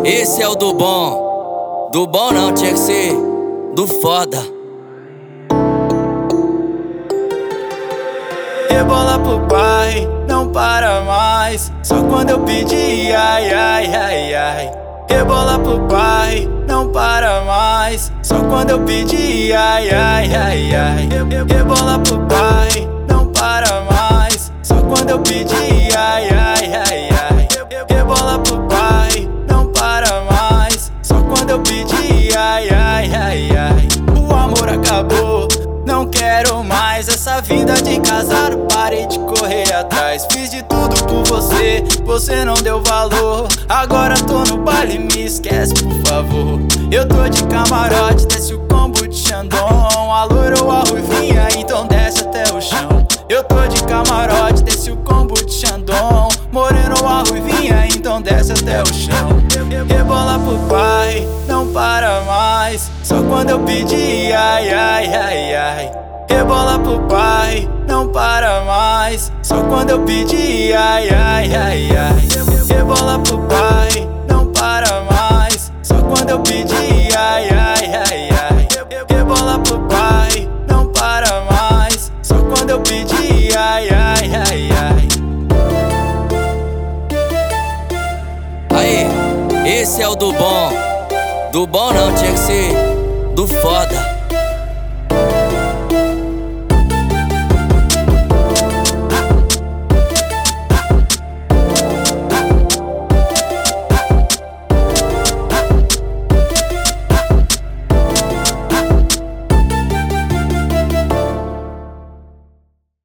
Esse é o do bom. Do bom não, tinha que ser do foda. Rebola pro pai, não para mais. Só quando eu pedi, ai, ai, ai, ai. Rebola pro pai, não para mais. Só quando eu pedi, ai, ai, ai, ai. Rebola pro pai, não para mais. Só quando eu pedi, ai, ai, ai, ai. Rebola pro pai, não para mais. Só quando eu pedi, ai, ai, ai, ai. O amor acabou, não quero mais essa vida de casado. Parei de correr atrás, fiz de tudo por você, você não deu valor. Agora tô no baile, me esquece por favor. Eu tô de camarote, desce o combo de Xandão. A loira ou a ruivinha, então desce até o chão. Eu tô de camarote, desce o combo de Xandão. Moreno ou a ruivinha, então desce até o chão. Rebola pro pai, não para mais. Só quando eu pedi, ai, ai, ai, ai. Rebola pro pai, não para mais. Só quando eu pedi, ai, ai, ai, ai. Rebola pro pai, não para mais. Só quando eu pedi, ai, ai, ai, ai. Rebola pro pai, não para mais. Só quando eu pedi, ai, ai, ai, ai. Aí, esse é o do bom. Do bom não, tinha que ser do foda.